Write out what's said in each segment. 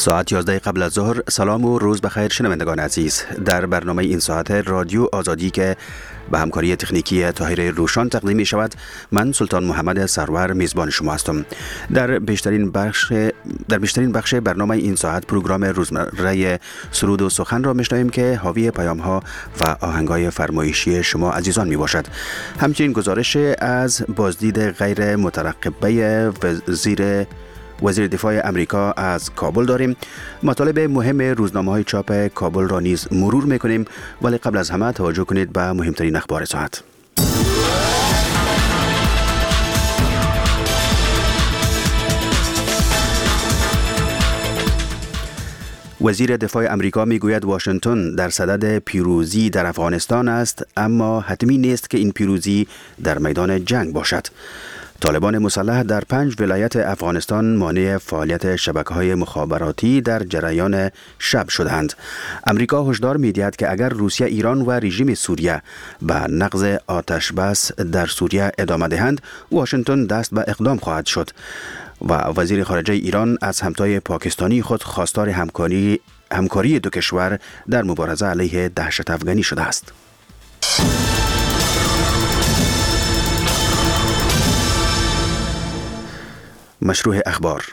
ساعت 11 قبل از ظهر. سلام و روز بخیر شنوندگان عزیز. در برنامه این ساعت رادیو آزادی که به همکاری تکنیکی طاهر روشان تقدیم می شود، من سلطان محمد سرور میزبان شما هستم. در بیشترین بخش برنامه این ساعت پروگرام روزمره سرود و سخن را میشنویم که حاوی پیام ها و آهنگ های فرمایشی شما عزیزان می باشد. همچنین گزارش از بازدید غیر مترقبه وزیر دفاع امریکا از کابل داریم. مطالب مهم روزنامه‌های چاپ کابل را نیز مرور می‌کنیم، ولی قبل از همه توجه کنید به مهمترین اخبار ساعت. وزیر دفاع امریکا میگوید واشنگتن در صدد پیروزی در افغانستان است، اما حتمی نیست که این پیروزی در میدان جنگ باشد. طالبان مسلح در 5 ولایت افغانستان مانع فعالیت شبکه‌های مخابراتی در جریان شب شدند. امریکا هشدار می‌دهد که اگر روسیه، ایران و رژیم سوریه به نقض آتش بس در سوریه ادامه دهند، واشنگتن دست به اقدام خواهد شد. و وزیر خارجه ایران از همتای پاکستانی خود خواستار همکاری دو کشور در مبارزه علیه دهشت افغانی شده است. مشروع اخبار.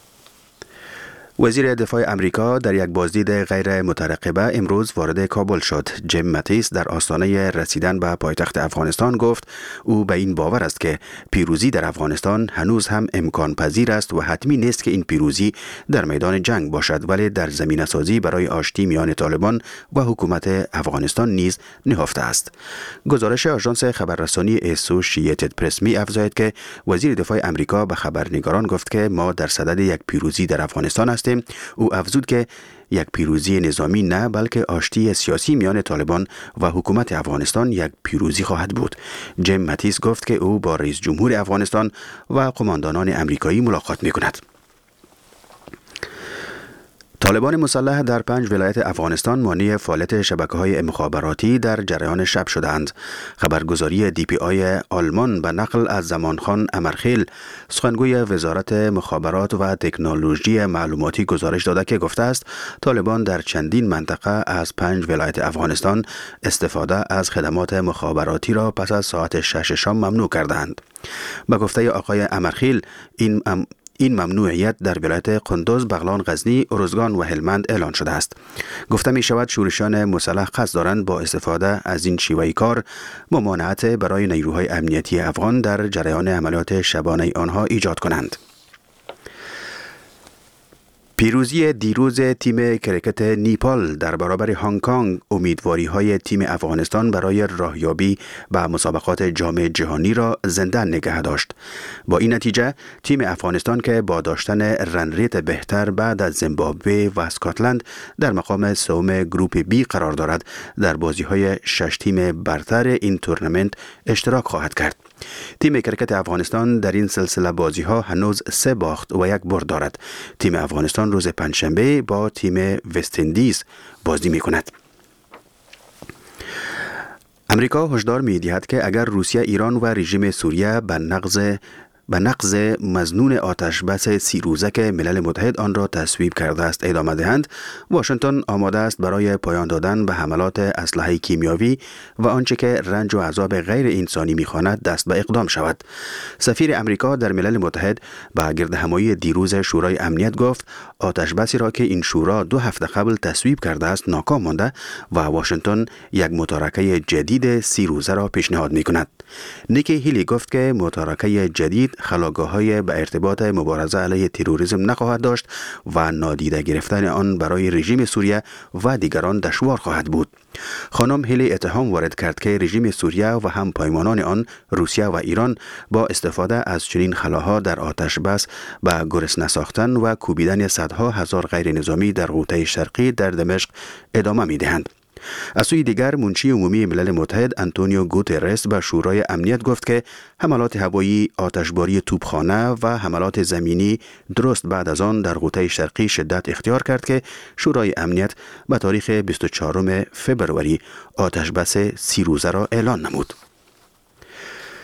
وزیر دفاع امریکا در یک بازدید غیر مترقبه امروز وارد کابل شد. جیم ماتیس در آستانه رسیدن به پایتخت افغانستان گفت او به این باور است که پیروزی در افغانستان هنوز هم امکان پذیر است و حتمی نیست که این پیروزی در میدان جنگ باشد، ولی در زمینه سازی برای آشتی میان طالبان و حکومت افغانستان نیز نهفته است. گزارش آژانس خبررسانی اسوسییتد پرس می افزاید که وزیر دفاع امریکا به خبرنگاران گفت که ما در صدد یک پیروزی در افغانستان هستیم. او افزود که یک پیروزی نظامی نه، بلکه آشتی سیاسی میان طالبان و حکومت افغانستان یک پیروزی خواهد بود. جیم ماتیس گفت که او با رئیس جمهور افغانستان و قماندانان امریکایی ملاقات می‌کند. طالبان مسلح در 5 ولایت افغانستان مانع فعالیت شبکه‌های مخابراتی در جریان شب شدند. خبرگزاری DPI آلمان به نقل از زمانخان امرخیل، سخنگوی وزارت مخابرات و تکنولوژی معلوماتی گزارش داده که گفته است طالبان در چندین منطقه از 5 ولایت افغانستان استفاده از خدمات مخابراتی را پس از ساعت 6 شام ممنوع کردند. به گفته آقای امرخیل، این ممنوعیت در ولایت قندوز، بغلان، غزنی، ارزگان و هلمند اعلان شده است. گفته می شود شورشیان مسلح قصد دارند با استفاده از این شیوه کار ممانعت برای نیروهای امنیتی افغان در جریان عملیات شبانه آنها ایجاد کنند. پیروزی دیروز تیم کرکت نیپال در برابر هنگ کنگ امیدواری‌های تیم افغانستان برای راهیابی به مسابقات جام جهانی را زنده نگه داشت. با این نتیجه تیم افغانستان که با داشتن رنریت بهتر بعد از زیمبابوه و اسکاتلند در مقام سوم گروپ بی قرار دارد، در بازی‌های 6 تیم برتر این تورنمنت اشتراک خواهد کرد. تیم کرکت افغانستان در این سلسله بازی‌ها هنوز 3 باخت و 1 برد دارد. تیم افغانستان روز پنجشنبه با تیم وست اندیز بازی می‌کند. امریکا هشدار می‌دهد که اگر روسیه، ایران و رژیم سوریه به نقض مظنون آتش بس 30 روزه که ملل متحد آن را تصویب کرده است ادامه دهند، واشنگتن آماده است برای پایان دادن به حملات اسلحه کیمیاوی و آنچه که رنج و عذاب غیر انسانی می‌خواند دست به اقدام شود. سفیر امریکا در ملل متحد به گردهمایی دیروز شورای امنیت گفت آتش بسی را که این شورا 2 هفته قبل تصویب کرده است ناکام مانده و واشنگتن یک متارکه جدید 30 روزه را پیشنهاد می‌کند. نیکی هیلی گفت که متارکه جدید خلاقه‌های به ارتباط مبارزه علیه تروریسم نخواهد داشت و نادیده گرفتن آن برای رژیم سوریه و دیگران دشوار خواهد بود. خانم هیلی اتهام وارد کرد که رژیم سوریه و هم پایمانان آن، روسیه و ایران، با استفاده از چنین خلاها در آتش بس به گرسنه ساختن و کوبیدن صدها هزار غیر نظامی در غوطه شرقی در دمشق ادامه می‌دهند. از سوی دیگر منشی عمومی ملل متحد آنتونیو گوترس به شورای امنیت گفت که حملات هوایی، آتشباری توپخانه و حملات زمینی درست بعد از آن در غوطه شرقی شدت اختیار کرد که شورای امنیت به تاریخ 24 فبروری آتشبس 30 روزه را اعلان نمود.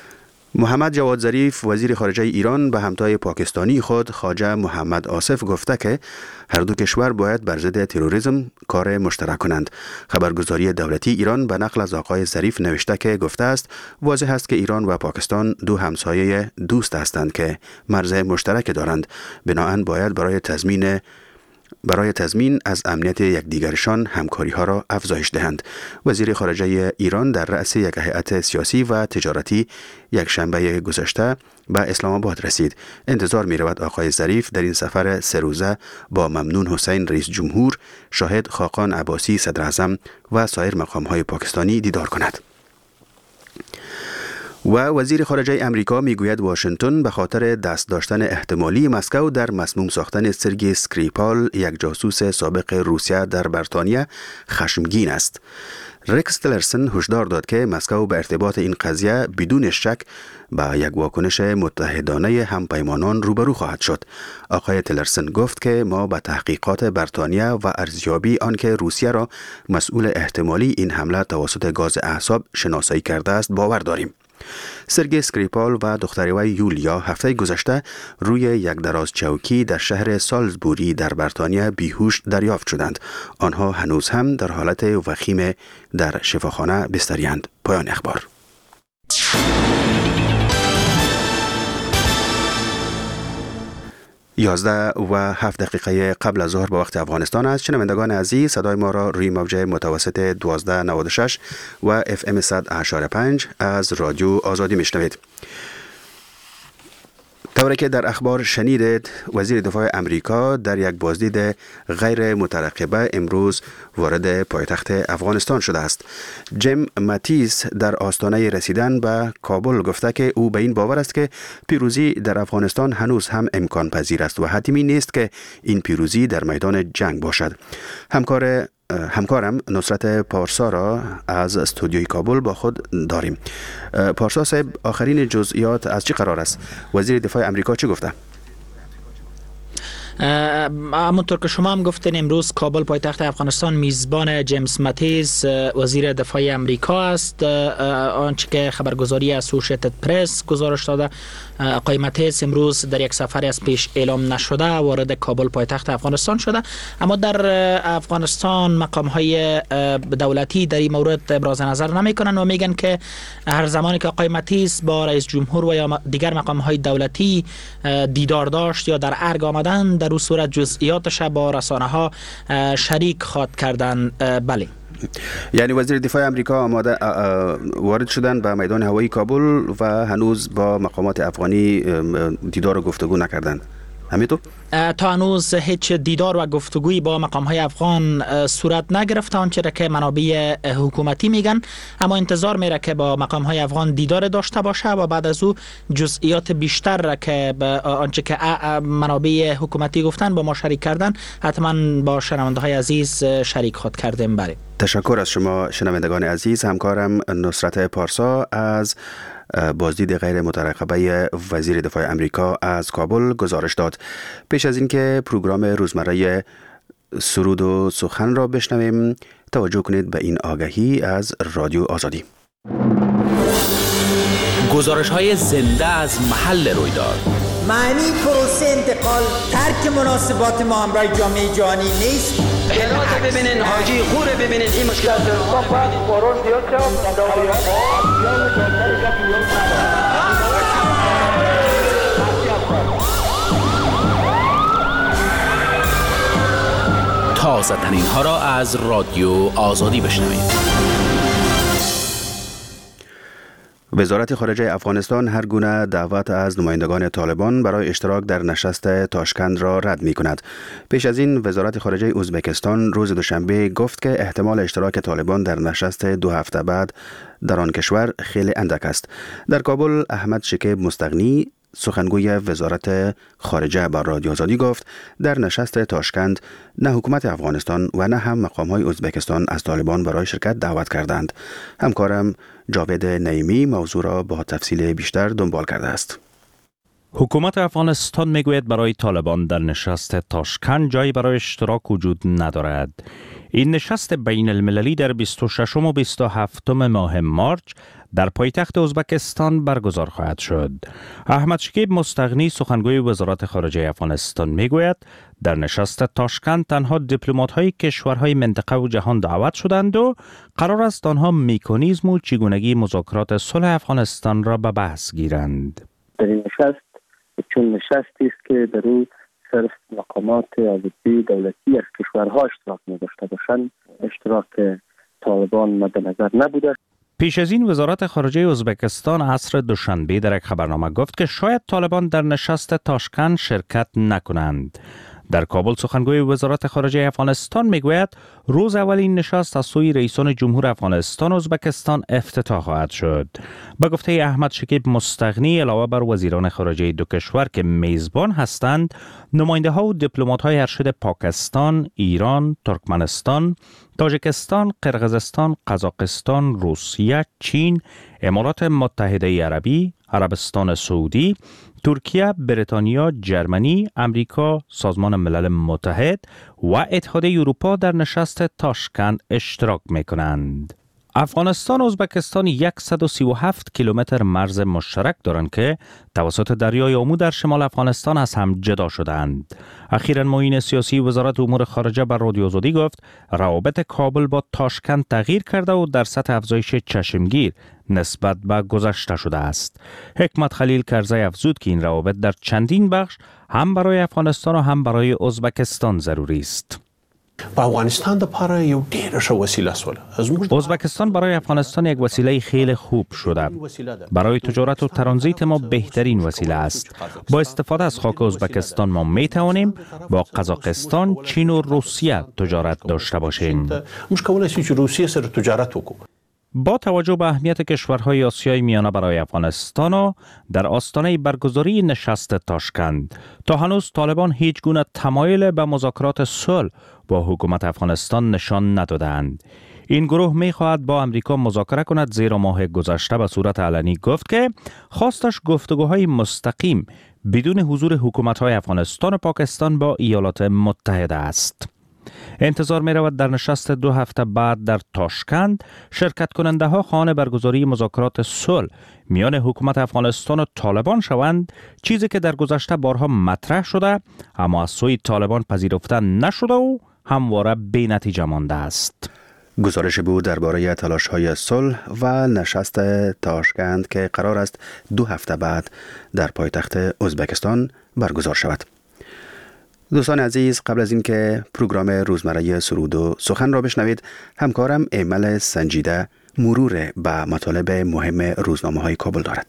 محمد جواد ظریف وزیر خارجه ایران به همتای پاکستانی خود خواجه محمد آصف گفته که هر دو کشور باید بر ضد تروریسم کار مشترک کنند. خبرگزاری دولتی ایران به نقل از آقای ظریف نوشته که گفته است واضح است که ایران و پاکستان دو همسایه دوست هستند که مرز مشترک دارند. بنابراین باید برای تضمین از امنیت یکدیگرشان همکاری ها را افزایش دهند. وزیر خارجه ایران در رأس یک هیئت سیاسی و تجارتی یک شنبه گذشته به اسلام آباد رسید. انتظار می رود آقای ظریف در این سفر 3 روزه با ممنون حسین رئیس جمهور، شاهد خاقان عباسی صدر اعظم و سایر مقام های پاکستانی دیدار کند. و وزیر خارجه امریکا میگوید واشنگتن به خاطر دست داشتن احتمالی مسکو در مسموم ساختن سرگئی اسکریپال، یک جاسوس سابق روسیه در بریتانیا، خشمگین است. رکس تلرسن هشدار داد که مسکو به ارتباط این قضیه بدون شک با یک واکنش متحدانه همپیمانان روبرو خواهد شد. آقای تلرسن گفت که ما به تحقیقات بریتانیا و ارزیابی آنکه روسیه را مسئول احتمالی این حمله توسط گاز اعصاب شناسایی کرده است باور داریم. سرگئی اسکریپال و دختر وی یولیا هفته گذشته روی یک دراز چوکی در شهر سالزبوری در بریتانیا بیهوش دریافت شدند. آنها هنوز هم در حالت وخیم در شفاخانه بستری‌اند. پایان اخبار. 11:07 قبل از ظهر به وقت افغانستان است. شنوندگان عزیز، صدای ما را روی موج متوسط 1296 و FM 100.5 از رادیو آزادی میشنوید. طوری که در اخبار شنیدید، وزیر دفاع امریکا در یک بازدید غیر مترقبه امروز وارد پایتخت افغانستان شده است. جیم ماتیس در آستانه رسیدن به کابل گفته که او به این باور است که پیروزی در افغانستان هنوز هم امکان پذیر است و حتمی نیست که این پیروزی در میدان جنگ باشد. همکارم نصرت پارسا را از استودیوی کابل با خود داریم. پارسا صاحب، آخرین جزئیات از چی قرار است؟ وزیر دفاع امریکا چی گفته؟ همونطور که شما هم گفتین، امروز کابل پایتخت افغانستان میزبان جیمز ماتیز وزیر دفاع امریکا است. آنچه که خبرگزاری اسوشییتد پرس گزارش داده، آقای ماتیز امروز در یک سفری از پیش اعلام نشده وارد کابل پایتخت افغانستان شده. اما در افغانستان مقام های دولتی در این مورد ابراز نظر نمی کنند و میگن که هر زمانی که آقای ماتیز با رئیس جمهور و یا دیگر مقام های دولتی دیدار داشت یا در ارگ آمدن، در اون صورت جزئیاتش با رسانه ها شریک خواهد کردن. بله، یعنی وزیر دفاع امریکا آماده وارد شدن به میدان هوایی کابل و هنوز با مقامات افغانی دیدار و گفتگو نکردند. همینطور؟ تا هنوز هیچ دیدار و گفتگویی با مقام‌های افغان صورت نگرفته، آنچه که منابع حکومتی میگن. اما انتظار میره که با مقام‌های افغان دیدار داشته باشه و بعد از او جزئیات بیشتر را که آنچه که منابع حکومتی گفتن با ما شریک کردن، حتما با شنونده‌های عزیز شریک خود کردیم. بله، تشکر از شما شنوندگان عزیز. همکارم نصرت پارسا از بازدید غیر مترقبه وزیر دفاع امریکا از کابل گزارش داد. پیش از اینکه پروگرام روزمره سرود و سخن را بشنویم، توجه کنید به این آگهی از رادیو آزادی. گزارش‌های زنده از محل رویداد. معنی پروسه انتقال ترک مناسبات ما همراه جامعه جهانی نیست. هرات ببینین، حاجی خور ببینین، این مشکلات تازه ترین ها را از رادیو آزادی بشنوید. وزارت خارجه افغانستان هر گونه دعوت از نمایندگان طالبان برای اشتراک در نشست تاشکند را رد می کند. پیش از این وزارت خارجه ازبکستان روز دوشنبه گفت که احتمال اشتراک طالبان در نشست 2 هفته بعد در آن کشور خیلی اندک است. در کابل احمد شکیب مستغنی سخنگوی وزارت خارجه با رادیو آزادی گفت در نشست تاشکند نه حکومت افغانستان و نه هم مقام‌های ازبکستان از طالبان برای شرکت دعوت کردند. همکارم جاوید نعیمی موضوع را با تفصیل بیشتر دنبال کرده است. حکومت افغانستان میگوید برای طالبان در نشست تاشکند جایی برای اشتراک وجود ندارد. این نشست بین المللی در 26 و 27 ماه مارچ در پایتخت ازبکستان برگزار خواهد شد. احمد شکیب مستغنی سخنگوی وزارت خارجه افغانستان میگوید در نشست تاشکند تنها دیپلمات‌های کشورهای منطقه و جهان دعوت شدند و قرار است آنها مکانیزم و چگونگی مذاکرات صلح افغانستان را به بحث گیرند. در این نشست چون نشستی است که در او صرف مقامات عضوی دولتی از کشورها اشتراک نداشته باشند، اشتراک طالبان مد نظر نبوده. پیش از این وزارت خارجه ازبکستان عصر دوشنبه در یک خبرنامه گفت که شاید طالبان در نشست تاشکند شرکت نکنند. در کابل سخنگوی وزارت خارجه افغانستان میگوید روز اول این نشست از سوی رئیسان جمهور افغانستان و ازبکستان افتتاح خواهد شد. به گفته احمد شکیب مستغنی علاوه بر وزیران خارجه دو کشور که میزبان هستند، نماینده ها و دیپلمات های ارشد پاکستان، ایران، ترکمنستان، تاجیکستان، قرقیزستان، قزاقستان، روسیه، چین، امارات متحده عربی، عربستان سعودی، ترکیه، بریتانیا، جرمنی، امریکا، سازمان ملل متحد و اتحادیه اروپا در نشست تاشکند اشتراک می‌کنند. افغانستان و ازبکستان 137 کیلومتر مرز مشترک دارند که توسط دریای آمو در شمال افغانستان از هم جدا شدند. اخیراً معین سیاسی وزارت امور خارجه بر رادیو آزادی گفت روابط کابل با تاشکند تغییر کرده و در سطح افزایش چشمگیر نسبت به گذشته شده است. حکمت خلیل کرزی افزود که این روابط در چندین بخش هم برای افغانستان و هم برای ازبکستان ضروری است. ازبکستان برای افغانستان یک وسیله خیلی خوب شده. برای تجارت و ترانزیت ما بهترین وسیله است. با استفاده از خاک ازبکستان ما می توانیم با قزاقستان، چین و روسیه تجارت داشته باشیم. با توجه به اهمیت کشورهای آسیای میانه برای افغانستان و در آستانه برگزاری نشست تاشکند، تا هنوز طالبان هیچ گونه تمایل به مذاکرات صلح با حکومت افغانستان نشان ندادند. این گروه می‌خواهد با امریکا مذاکره کند، زیرا ماه گذشته به صورت علنی گفت که خواستش گفتگوهای مستقیم بدون حضور حکومت‌های افغانستان و پاکستان با ایالات متحده است. انتظار می رود در نشست 2 هفته بعد در تاشکند شرکت کننده ها خواهان برگزاری مذاکرات صلح میان حکومت افغانستان و طالبان شوند، چیزی که در گذشته بارها مطرح شده اما از سوی طالبان پذیرفته نشده و همواره بی نتیجه مانده است. گزارش بود درباره تلاش‌های صلح و نشست تاشکند که قرار است 2 هفته بعد در پایتخت ازبکستان برگزار شود. دوستان عزیز، قبل از اینکه پروگرام روزمره سرود و سخن را بشنوید، همکارم ایمل سنجیده مرور به مطالب مهم روزنامه‌های کابل دارد.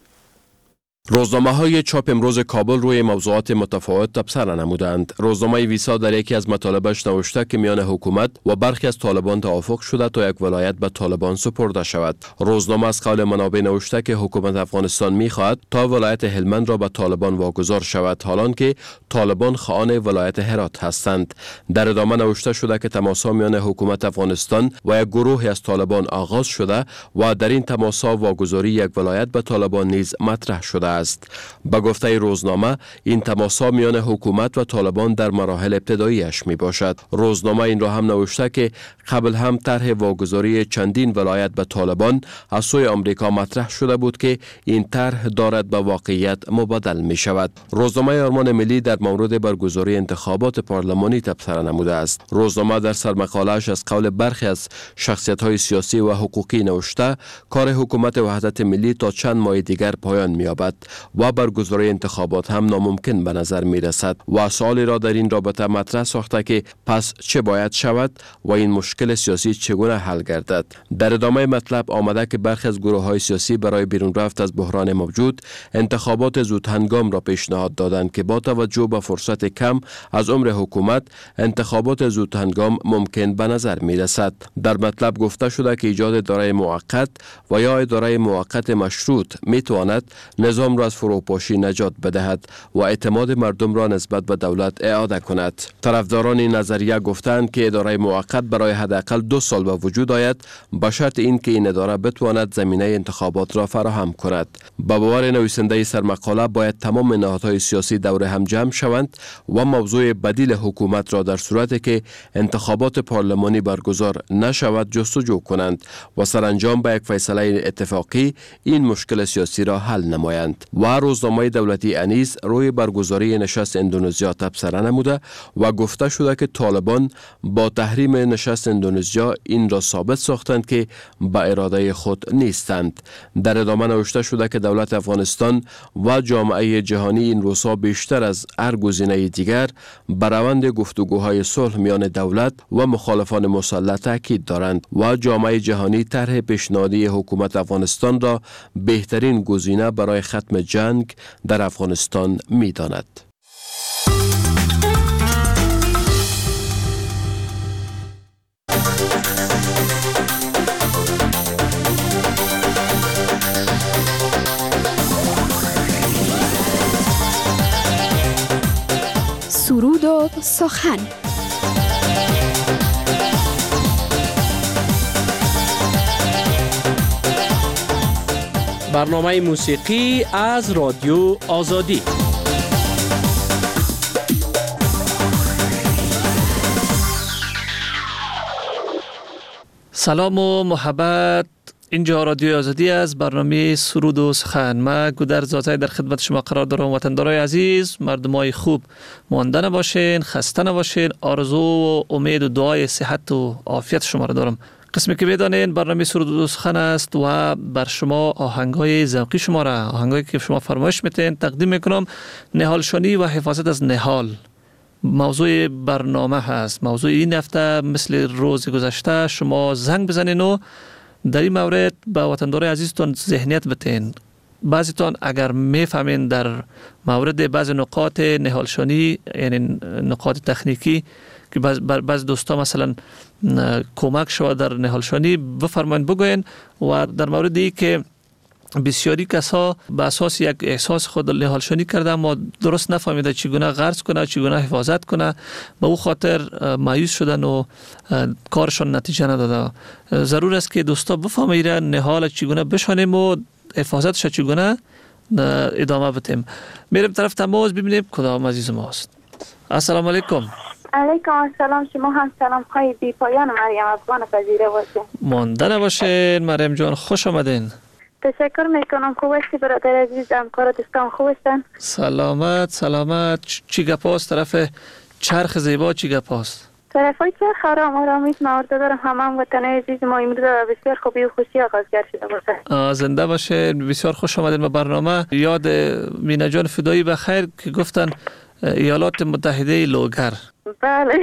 روزنامه‌های چاپ امروز کابل روی موضوعات متفاوت تبصره نمودند. روزنامه ویسا در یکی از مطالبش نوشته که میان حکومت و برخی از طالبان توافق شده تا یک ولایت به طالبان سپرده شود. روزنامه از قول منابع نوشته که حکومت افغانستان می‌خواهد تا ولایت هلمند را به طالبان واگذار شود، حالانکه طالبان خواهان ولایت هرات هستند. در ادامه نوشته شده که تماس‌ها میان حکومت افغانستان و یک گروهی از طالبان آغاز شده و در این تماس‌ها واگذاری یک ولایت به طالبان نیز مطرح شده است. با گفته روزنامه این تماس‌ها میان حکومت و طالبان در مراحل ابتداییش می باشد. روزنامه این را هم نوشته که قبل هم طرح واگذاری چندین ولایت به طالبان از سوی آمریکا مطرح شده بود که این طرح دارد به واقعیت مبدل می شود. روزنامه آرمان ملی در مورد برگزاری انتخابات پارلمانی تبصره نموده است. روزنامه در سرمقاله‌اش از قول برخی از شخصیت‌های سیاسی و حقوقی نوشته کار حکومت وحدت ملی تا چند ماه دیگر پایان می‌یابد و برگزاری انتخابات هم ناممکن به نظر می رسد و سوالی را در این رابطه مطرح ساخته که پس چه باید شود و این مشکل سیاسی چگونه حل گردد. در ادامه مطلب آمده که برخی از گروه‌های سیاسی برای بیرون رفت از بحران موجود انتخابات زودهنگام را پیشنهاد دادند که با توجه به فرصت کم از عمر حکومت انتخابات زودهنگام ممکن به نظر می رسد. در مطلب گفته شده که ایجاد اداره موقت و یا اداره موقت مشروط می تواند نظام را از فروپاشی نجات بدهد و اعتماد مردم را نسبت به دولت اعاده کند. طرفداران این نظریه گفتند که اداره موقت برای حداقل 2 سال به وجود آید، به شرط اینکه این اداره بتواند زمینه انتخابات را فراهم کند. با باور نویسنده سرمقاله باید تمام نهادهای سیاسی دور هم جمع شوند و موضوع بدیل حکومت را در صورتی که انتخابات پارلمانی برگزار نشود جستجو کنند و سرانجام به یک فیصله اتفاقی این مشکل سیاسی را حل نمایند. و روزنامه دولتی انیس روی برگزاری نشست اندونزیا تبصره نموده و گفته شده که طالبان با تحریم نشست اندونزیا این را ثابت ساختند که به اراده خود نیستند. در ادامه نوشته شده که دولت افغانستان و جامعه جهانی این روزها بیشتر از هر گزینه دیگر بر روند گفتگوهای صلح میان دولت و مخالفان مسلح تاکید دارند و جامعه جهانی طرح پیشنهادی حکومت افغانستان را بهترین گزینه برای ختم جنگ در افغانستان می‌داند. سرود و سخن. برنامه موسیقی از رادیو آزادی. سلام و محبت، اینجا رادیو آزادی از برنامه سرود و سخن. من گودر زاده در خدمت شما قرار دارم. وطندارای عزیز، مردمای خوب، مانده نباشین، خسته نباشین. آرزو و امید و دعای صحت و عافیت شما را دارم. قسمی که بدانین برنامه سرود و سخن است و بر شما آهنگای ذوقی شما را، آهنگایی که شما فرمایش میتین تقدیم میکنم. نهالشانی و حفاظت از نهال موضوع برنامه هست. موضوع این هفته مثل روز گذشته شما زنگ بزنین و در این مورد به وطندارای عزیزتون ذهنیت بتین. بعضیتون اگر میفهمین در مورد بعض نقاط نهالشانی، یعنی نقاط تکنیکی که بعض دوستا مثلا کمک شود در نهالشانی، بفرمایید بگوین. و در موردی که بسیاری کسا به اساس یک احساس خود نهالشانی کرده اما درست نفهمیده چگونه غرس کنه، چگونه حفاظت کنه، به او خاطر مایوس شدن و کارشان نتیجه نداده. ضرور است که دوستا بفهمید نهال چگونه بشانیم و حفاظتش چگونه ادامه بدیم. میریم طرف تماس ببینیم کدام عزیز ماست. السلام علیکم. علیکم السلام. شما هم سلام خواهی بی پایان مریم افغان پذیره باشین. مانده نباشین مریم جان، خوش آمدین. تشکر میکنم. خوب هستی برادر عزیز؟ همکار دوستان خوب هستن؟ سلامت سلامت. چی گپاست طرف چرخ زیبا؟ چی گپاست؟ طرفای چرخ آرامیت مورد دارم. هم وطن عزیز ما امروز بسیار خوبی و خوشی آغازگر شده باشه. زنده باشه. بسیار خوش آمدین به برنامه. یاد مینا جان فدایی بخیر که گفتن ایالات متحده لوگر. بله.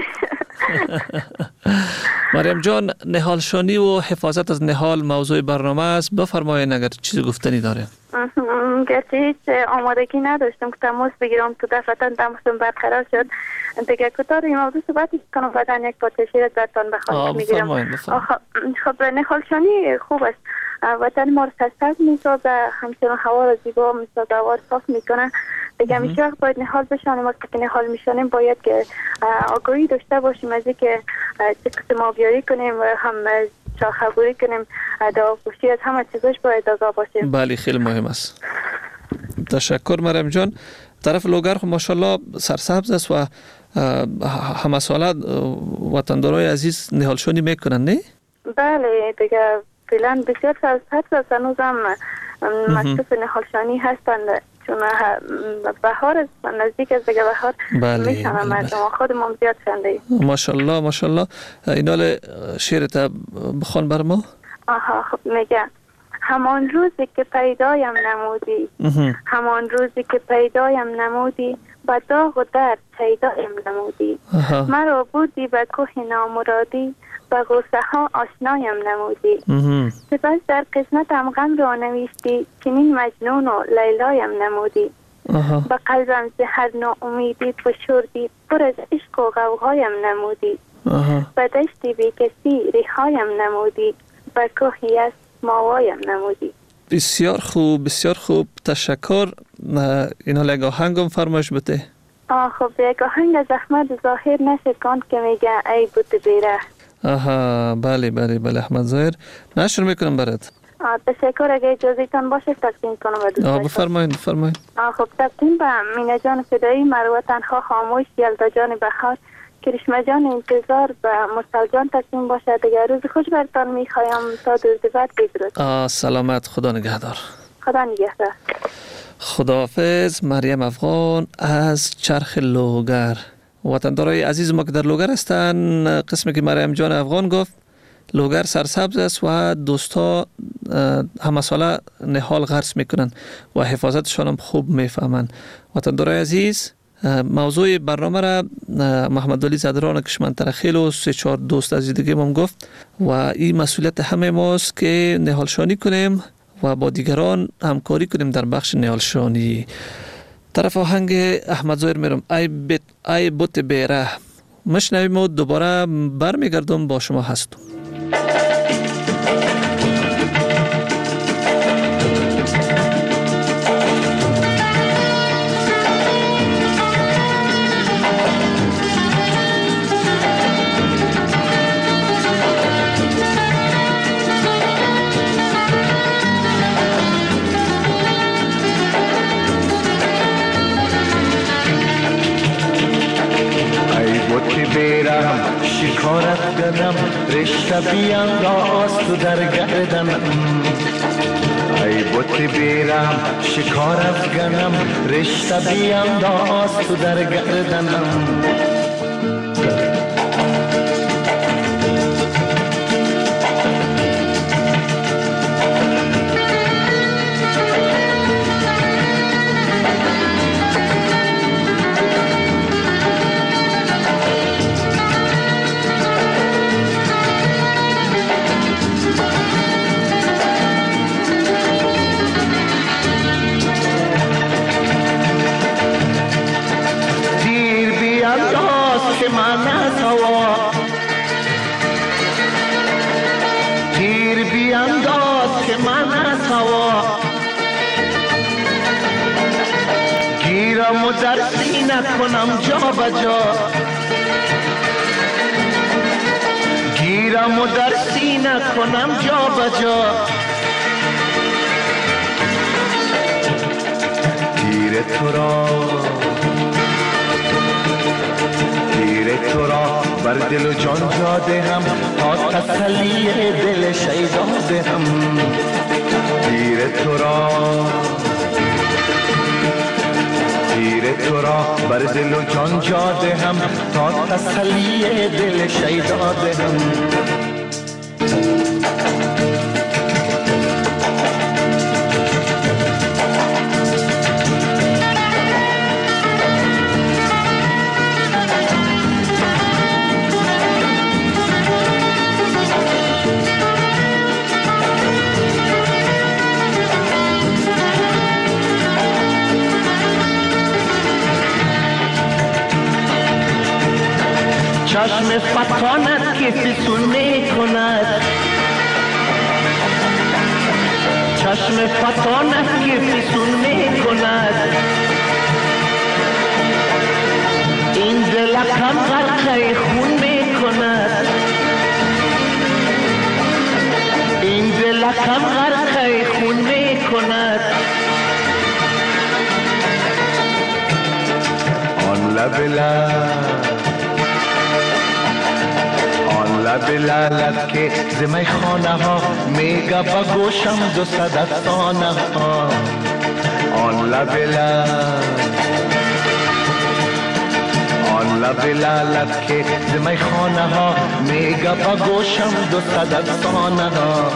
مریم جان، نهالشانی و حفاظت از نهال موضوع برنامه است. بفرمایید اگر چیزی گفتنی داره. گرچه هیچ آمادگی نداشتم که تماس بگیرم، تو دفعتا تماسم برقرار شد. دیگه کتار این موضوع صحبت کنم، بعدن یک پارچه شیر برتان بخواهش میگیرم. خب نهالشانی خوب است. وطن ما رو سرسبز میسازه، همچنان هوا را زیبا میسازه، هوا را صاف میکنه. دیگه همیشه وقت باید نهال بشانیم. وقتی که نهال میشانیم باید که آگاهی داشته باشیم از اینکه چه قسم آبیاری کنیم و هم چاخبوری کنیم. دواپوشی از همه چیزاش باید آگاه باشیم. بله خیلی مهم است. تشکر مریم جان. طرف لوگر خب ماشاءالله سرسبز است و همه ساله وطندارای عزیز نهالشانی میکنن، نه؟ بله دیگه فعلا بسیار سرسبز است. هنوز هم مصروف نهالشانی هستند چون بهار است، نزدیک از دیگه بهار. بله میشنم مردم خودمون زیاد شنده. ماشاءالله ماشاءالله. اینال شعرت بخوان بر ما. خب میگه همان روزی که پیدایم نمودی، همان روزی که پیدایم نمودی، با داغ و درد پیدایم نمودی. مرا بودی به کوه نامرادی، به غوصه ها آشنایم نمودی. سپس در قسمتم غم را نوشتی، چنین مجنون و لیلایم نمودی. به قلبم زهر ناامیدی فشردی، پر از عشق و غوغایم نمودی. به دشتی بی کسی ریحایم نمودی، به کوهی از ماوایم نمودی. بسیار خوب بسیار خوب، تشکر. اینا یک آهنگم فرمایش بده. خب یک آهنگ از احمد ظاهر نشر کن که میگه ای بوت بیره. آها بله بله بله، احمد ظاهر نشر میکنم برات. تشکر. اگه اجازه تان باشه تقدیم کنم به دوستان. بفرمایید. خب تقدیم به مینا جان فدایی، مروه تنها خاموش، یلدا جان بخار، کرشمه جان انتظار، به مرسل جان تقدیم باشه. دیگر روز خوش برتان میخوایم تا روز بعد. بدرود. سلامت، خدا نگهدار. خدا نگهدار. خداحافظ. مریم افغان از چرخ لوگر. وطندارای عزیز ما که در لوگر هستن، قسمی که مریم جان افغان گفت لوگر سرسبز است و دوستا همه ساله نهال غرس میکنن و حفاظتشان هم خوب میفهمن. وطندارای عزیز، موضوع برنامه را محمد علی زدران کشمنطره خیل و 3-4 دوست عزیز دیگه هم گفت و این مسئولیت همه ماست که نهالشانی کنیم و با دیگران همکاری کنیم در بخش نهالشانی. طرف آهنگ احمد ظاهر میرم، ای بوت بیره مشنویم و دوباره برمیگردم با شما هستم. شکارت کنم رشته بیانداز تو در گردنم، ای بوت بیرم شکارت کنم رشته بیانداز تو در گردنم. گیرم و در سینه کنم جا بجا، گیرم و در سینه کنم جا بجا، تیر تو را بر دل و جان جا دهم تا تسلی دل شیدا دهم. تیر تو را بر دل و جان جا دهم تا تسلی دل شیدا دهم. چشم فتانت که فسون می کند، چشم فتانت که فسون می کند، این دلکم غرقه خون می کند، این دلکم غرقه خون می کند. آن لب لالت که زمی خانه ها میگه با گوشم 200 افسانه ها. آن لب لالت که زمی خانه ها میگه با گوشم 200 افسانه ها.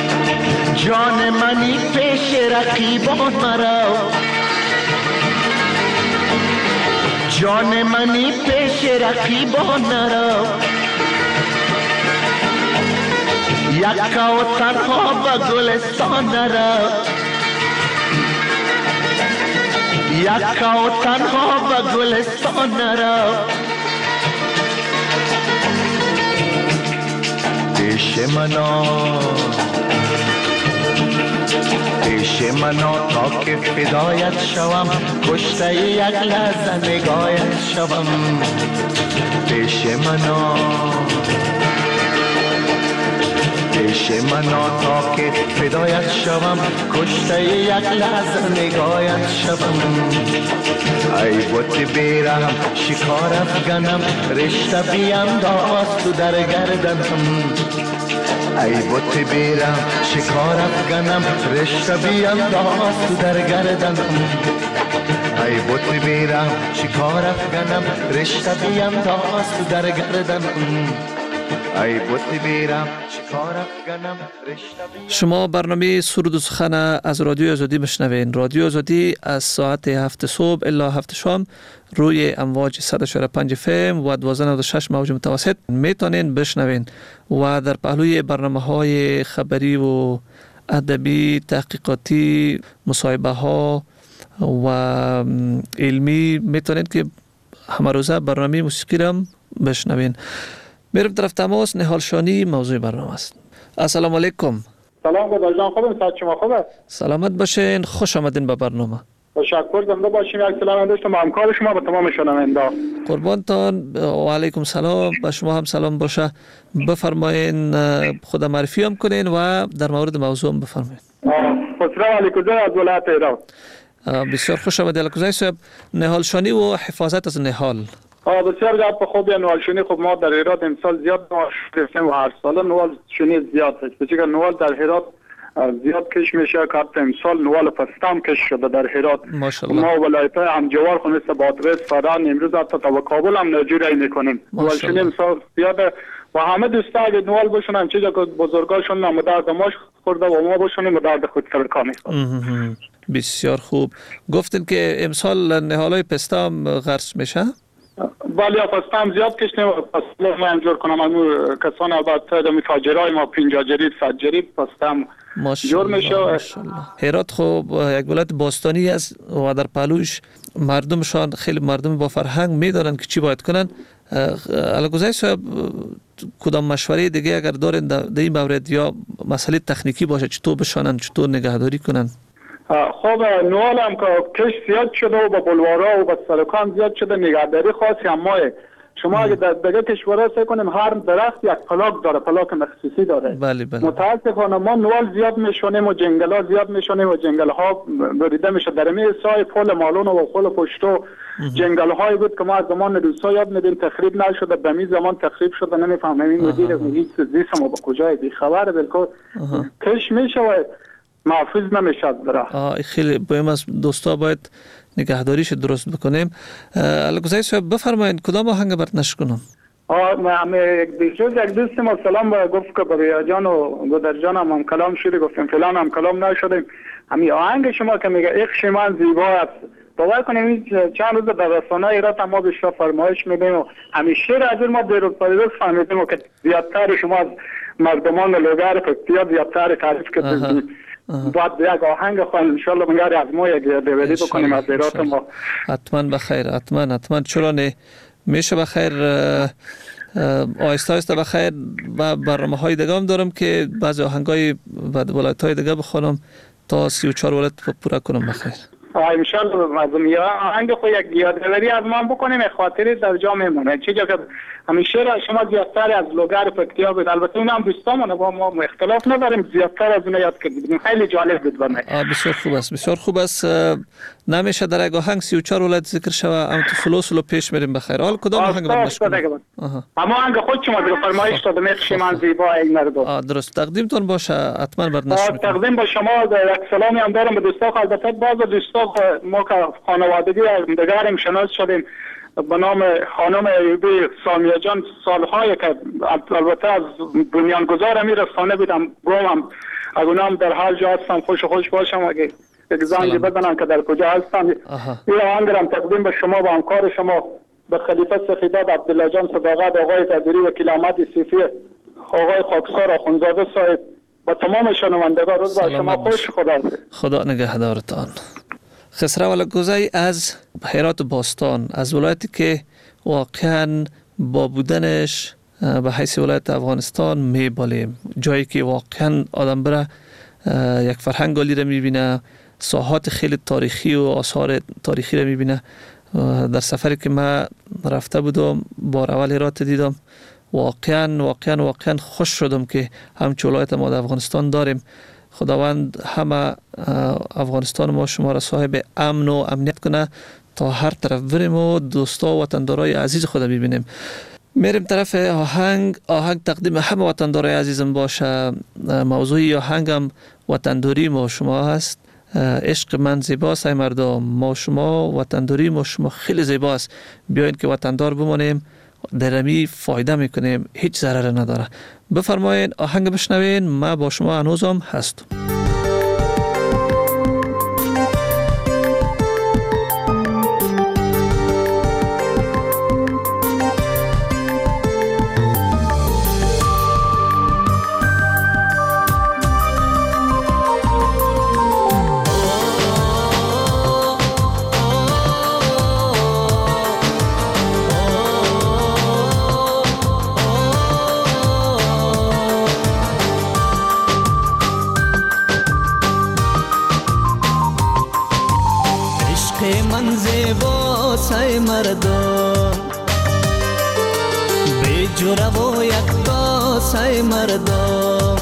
جان منی پیش رقیبان مرا، جان منی پیش رقیبان نرو، یکا و تنها به گلستان نرو، یکا و تنها به گلستان نرو. پیش منا تا که فدایت شوم، کشته یک لحظه نگاهت شوم. پیش منا تا که فدایت شوم، کشته یک لحظه نگاهت شوم. ای بت بیرم شکار افگنم، رشته بینداز تو در گردنم. ای بت بیرم شکار افگنم، رشته بینداز تو در گردنم. ای بت بیرم شکار افگنم، رشته بینداز تو در گردنم. ای بت بیرم شکار افگنم، رشته بینداز. شما برنامه سرود و سخن از رادیو آزادی بشنوین. رادیو آزادی از ساعت 7 صبح الا 7 شام روی امواج 100.5 FM و 1296 موج متوسط میتونین بشنوین و در پهلوی برنامه‌های خبری و ادبی، تحقیقاتی، مصاحبه ها و علمی میتونین که همه روزه برنامه موسیقی را بشنوین. میرم طرف تماس. نهال شانی موضوع برنامه است. السلام علیکم. سلام گودر جان، خوبین؟ صحت شما خوبه؟ سلامت باشین، خوش آمدین به برنامه. تشکر، زنده باشین. یک سلام داشتم با همکار شما، به تمام شنوندا. قربانتان و علیکم سلام. به شما هم سلام باشه. بفرمایین، خود معرفی هم کنین و در مورد موضوع هم بفرمایین. خسرو علیکوزی از ولایت ایران. بسیار خوش آمدید علیکوزی صاحب. نهال شانی و حفاظت از نهال. بسیار گپ خوبه. نوال شونی خب ما در هرات امسال زیاد داشتیم و هر سال نوال شونی زیاد هست. بچه نوال در هرات زیاد کش میشه که امسال نوال پستم کش شده در هرات. ماشاءالله. ما ولایت همجوار خونه بادغیس، فران، امروز حتی تا کابل هم نجوری میکنیم. نوال شونی امسال زیاده و همه دوستا اگه نوال بشونن چیزا که بزرگاشون هم درد ماش خورده و ما بشونیم درد خود سرکا میخواد. بسیار خوب. گفتین که امسال نهالای پسته هم غرس میشه؟ ولی پسته هم زیاد کشنیم. پسته ما انجور کنم همون کسان البته دمی تاجرای ما 50 جرید 100 جرید پسته هم جور میشه. هرات خب یک ولایت باستانی است و در پهلوش مردمشان خیلی مردم با فرهنگ میدانند که چی باید کنن. علیکوزی صاحب کدام مشوره دیگه اگر دارین در این مورد یا مسئله تکنیکی باشه چطور بشانن، چطور نگهداری کنن؟ خب نوال هم که کش زیاد شده و با بلوارا و با سرکان زیاد شده، نگهداری خاصی هم ماه. شما اگه در دیگه کشورها سعی کنیم هر درخت یک پلاک داره، پلاک مخصوصی داره. بله بله. متاسفانه ما نوال زیاد میشونیم و جنگل ها زیاد میشونیم و جنگل ها بریده میشه. در می سای پل مالون و پل پشتو جنگل هایی بود که ما از زمان روسا یاد میدیم تخریب نشده، به می زمان تخریب شده. نمیفهمم این مدیر هیچ زیست ما با کجای بی خبر بالکل کش میشه و محفوظ نمیشه از درخت. خیلی باید از دوستا باید نگهداریش درست بکنیم. علیکوزی صاحب بفرمایید کدام آهنگ برات نشر کنم؟ یک دوست ما سلام گفت که بریا جان و گودر جان هم کلام شده، گفتیم فلان هم کلام نشدیم. همین آهنگ شما که میگه عشق من زیبا است، باور کنیم چند روز در رسانه ایران ما بیشتر فرمایش میدیم و همیشه از ما دیروز فهمیدیم که زیادتر شما از مردمان لوگر پکتیا زیادتر تعریف کردید. باید یک آهنگ خوان انشالله بنگاری از ما یک دیویدی بکنیم از ایرات ما. حتما بخیر، حتما چرا نه، میشه بخیر. آهسته آهسته بخیر. و برنامه های دیگه هم دارم که بعضی آهنگ های ولایت های دیگه بخونم تا 34 ولایت پورا کنم بخیر. انشالله از آهنگ خود یک یادآوری از ما بکنیم، خاطری در جا میمونه. چیزی که همیشه شما زیادتر از لوگر پکتیا بود، البته اون هم دوستامونه با ما اختلاف نداریم، زیادتر از اون یاد کردیم. خیلی جالب بود برام. بسیار خوب است، بسیار خوب است. نمیشه در یک آهنگ 34 ولایت ذکر شوه، اما تو سلو پیش میریم بخیر. حال کدام آهنگ باشه؟ اما آهنگ خود شما رو فرمایش دادم، عشق من زیبا ای مردم. درست، تقدیمتون باشه، حتما بر نشر. تقدیم با شما یک سلامی هم دارم به دوستا. البته بعض دوستا ما که خانوادگی دیگریم شناس شدیم به نام خانم ایوبی سامیه جان، سالهای که البته از بنیانگذار امیر رسانه بودم، گوهم از اونم در هر جا هستم خوش باشم. اگه یک زنگ بزنن که در کجا هستن. این آهنگ را تقدیم به شما و همکار شما، به خلیفه سخیداد عبدالله جان صداقت، آقای تدبیری وکیل احمد صیفی، آقای خاکسار آخوندزاده صاحب و تمام شنوندگان. روز بر شما خوش. خدا نگهدارتان. خسرو الگوزی از هرات باستان، از ولایتی که واقعا با بودنش به حیث ولایت افغانستان میبالیم، جایی که واقعا آدم بره یک فرهنگ عالی را میبینه، ساحات خیلی تاریخی و آثار تاریخی را میبینه. در سفری که من رفته بودم بار اول هرات دیدم، واقعا خوش شدم که همچون ولایت ما در افغانستان داریم. خداوند همه افغانستان ما شما را صاحب امن و امنیت کنه تا هر طرف بریم و دوستا و وطندارای عزیز خود ببینیم. میریم طرف آهنگ تقدیم همه وطندارای عزیزم باشه. موضوعی آهنگم وطنداری ما شما هست. عشق من زیباست ای مردم، ما شما وطنداری ما شما خیلی زیباست. بیاین که وطندار بمانیم، درمی فایده میکنیم، هیچ ضرر نداره. بفرمایین آهنگ بشنوین، ما با شما هنوزم هستم. ای مردم بی جوره و یک داس ای مردم،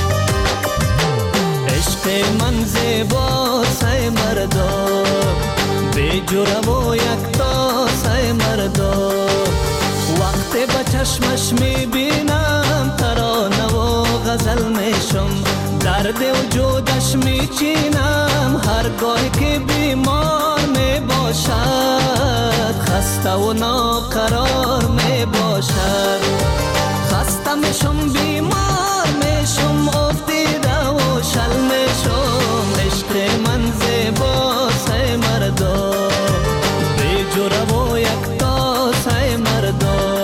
عشق من زیباست ای مردم بی جوره و یک داس ای مردم. وقتی به چشمش میبینم ترانه و غزل میشم، درد وجودش میچینم هرگاه که بیمار میباشد، خسته و ناقرار میباشد. خسته میشم بیمار میشم، افتیده و شل میشم. عشق من زیباست ای مردم بی جوره و یک تاس ای مردم.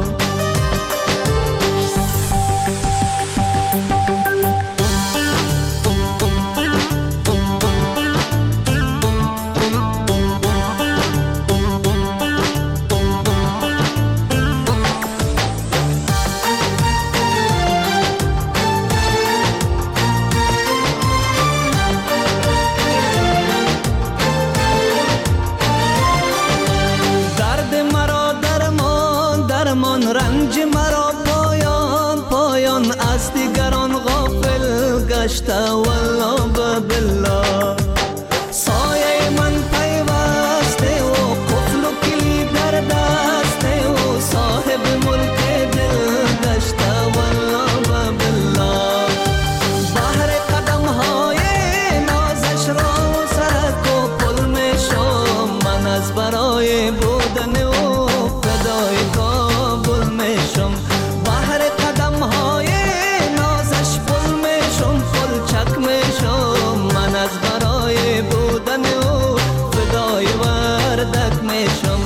رنج مرا پایان پایان از دیگران غافل گشته والله بالله. سایه من پیوسته و قفل و کلید در دسته و صاحب ملک دل گشته والله بالله. بحر قدم های نازش را سرک و پل می شم، من از برای بودن و فدای کابل میشم. بحر قدم های نازش پل میشم، پل چک میشم، من از برای بودن و فدای وردک میشم.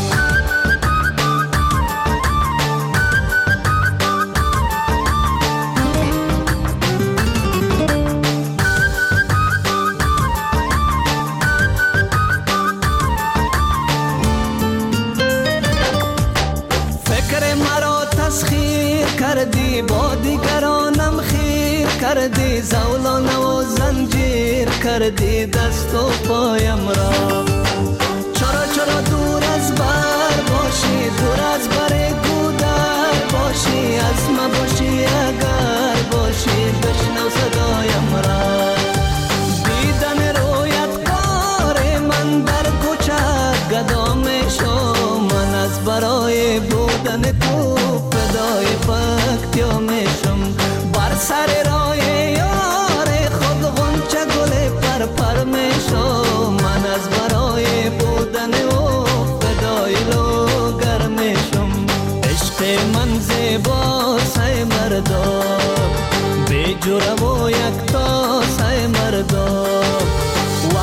کردی با دیگرانم خیر کردی، زولانه و زنجیر کردی دست و پایم را. چرا دور از بر باشی، دور از بر گودر باشی، از ما باشی اگر باشی بشنو صدایم را. دیدن رویت کار من در کوچه گدا میشم، من از برای بودن تو فدای پکتیا میشم. بر سر راه یار خود غنچه گل پر میشم، من از برای بودن او فدای لوگر میشم. عشق من زیباست ای مردم بی جوره و یک تاس ای مردم.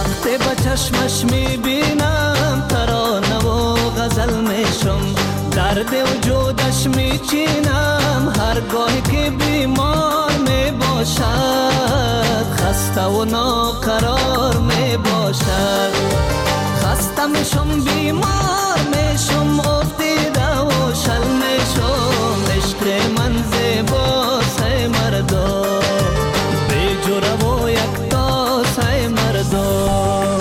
چشمش میبینم، ترانه و غزل میشم، درد وجودش میچینم، هرگاهی که بیمار میباشد، خسته و ناقرار میباشد، خسته میشم بیمار میشم، افتیده و شل میشم، عشق من زیباست ای مردا، بی جوره و یکتاست ای مردا.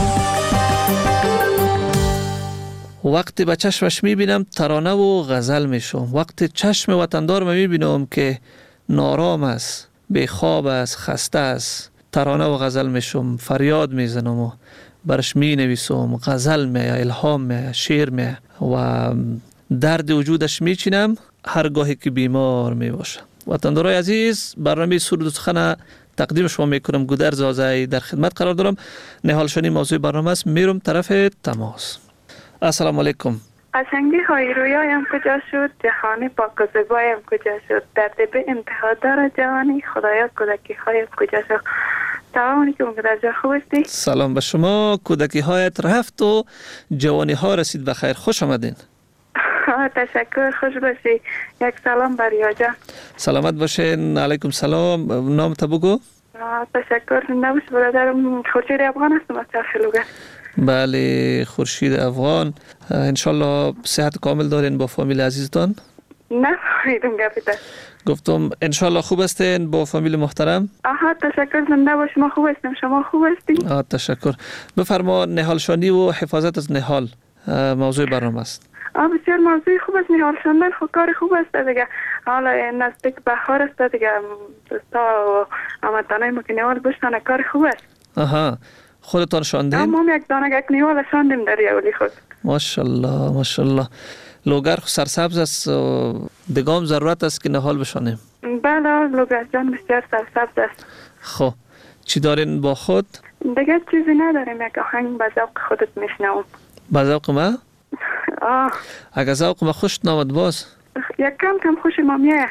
وقتی به چشمش میبینم ترانه و غزل میشم، وقتی چشم وطندار میبینم که نارام است، بیخواب است، خسته است، ترانه و غزل میشم، فریاد میزنم و برش مینویسم، غزل می الهام می شعر می و درد وجودش میچینم هرگاهی که بیمار میباشم. وطندارای عزیز، برنامه سرود و سخن تقدیم شما میکنم. گودرز آزعی در خدمت قرار دارم. نهال شنی موضوع برنامه است. میرم طرف تماس. السلام علیکم. قشنگی های رویایم کجا شد، جهانی پاک و زیبایم کجا شد، درد به انتها داره جوانی، خدایا کودکی هایم کجا شد. سلام علیکم گودرجا، خوب هستی؟ سلام به شما. کودکی هایت رفت و جوانی ها رسید بخیر. خوش آمدین. تشکر، خوش باشی. یک سلام بر یاجا. سلامت باشین. علیکم سلام. نام تا بگو. تشکر. نباش برادرم، خورشید افغان هستم از چرخلوگر. بله، خورشید افغان. انشالله صحت کامل دارین با فامیل عزیزتان؟ نه فایدم گفته. گفتم انشالله خوب هستین با فامیل محترم؟ آها تشکر، زنده باش. ما خوب هستیم، شما خوب هستین؟ تشکر. بفرما، نهال شانی و حفاظت از نهال موضوع برنامه است. بسیار موضوع خوب است. نهال شاندن خب کار خوب است دیگه. حالا نزدیک بهار است دیگه، دوستا و هموطنای ما که نهال بشتن کار خوب است. آها، خودتان شاندین؟ ما یک دانه یک نهال شاندیم در یولی خود. ماشاءالله ماشاءالله. لوگر سرسبز است، دگام ضرورت است که نهال بشانیم. بله، لوگر جان بسیار سرسبز است. خب چی دارین با خود؟ دیگه چیزی نداریم، یک آهنگ به ذوق خودت میشنوم. به ذوق ما؟ اگه ذوق ما خوش نامد باز یک کم خوش ما میه.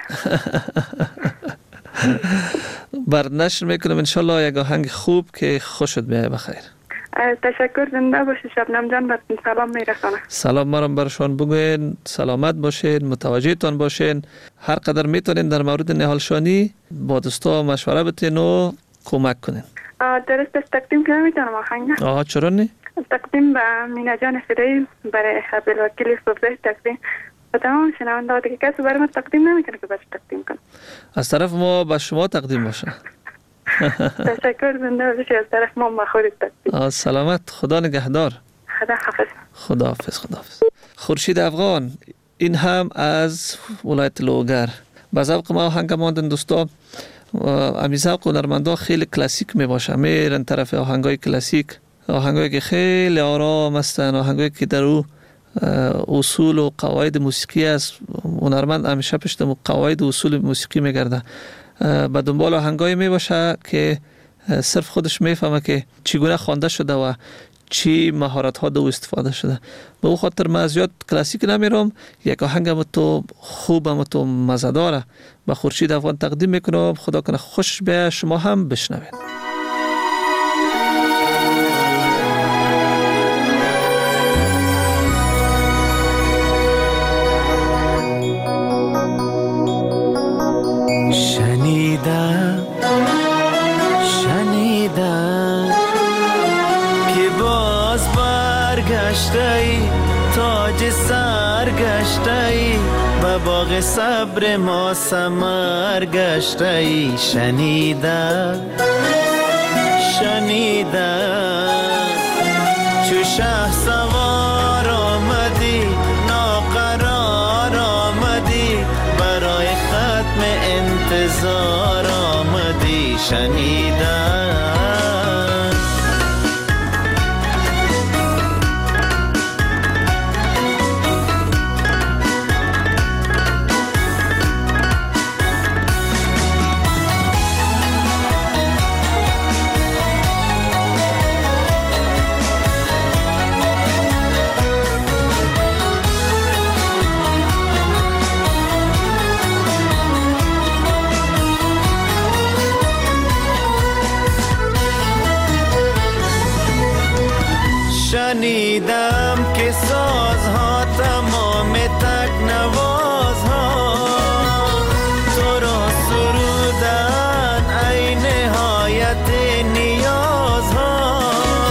بردنشر میکنم انشالله یک آهنگ خوب که خوشت بیایه بخیر. تشکر، زنده باشی. شبنم جان براتون سلام میرسانه. سلام مرم برشان بگوین. سلامت باشین، متوجه تان باشین. هر قدر میتونین در مورد نهالشانی با دوستا مشوره بتین و کمک کنین. درست است، تقدیم که نمیتونم آهنگ. چرا نی؟ تقدیم به مینا جان فدایی، برای عبدالوکیل صبحی تقدیم و تمام شنونده دیگه. کسی برای من تقدیم نمیکنه که باش تقدیم کنم. از طرف ما به شما تقدیم باشه. تشکر، زنده باشی. از طرف ما خودت تقدیم. سلامت. خدا نگهدار. خدا حافظ. خدا حافظ. خدا حافظ. خورشید افغان، این هم از ولایت لوگر. به ذوق ما آهنگ ماندن دوستا. امی ذوق هنرمندا خیلی کلاسیک می باشه، میرن طرف آهنگای کلاسیک، آهنگایی که خیلی آرام هستن، آهنگایی که در او اصول و قواعد موسیقی است. هنرمند همیشه پشت قواعد و اصول موسیقی میگرده، به دنبال آهنگایی می باشه که صرف خودش میفهمه که چگونه خوانده شده و چی مهارت ها دو استفاده شده. به او خاطر من زیاد کلاسیک نمیرم، یک آهنگ تو خوبم تو مزه‌داره به خورشید افغان تقدیم میکنم. خدا کنه خوش به شما هم بشنوید. شنیدم که باز برگشتی، تاج سرگشتی، و باغ صبر ما ثمر گشتی. شنیدم چو شه سوار آمدی، ناقرار آمدی، برای ختم انتظار آمدی. شنیدم شنیدم که سازها تمام تکنوازها تو را سرودن ای نهایت نیازها.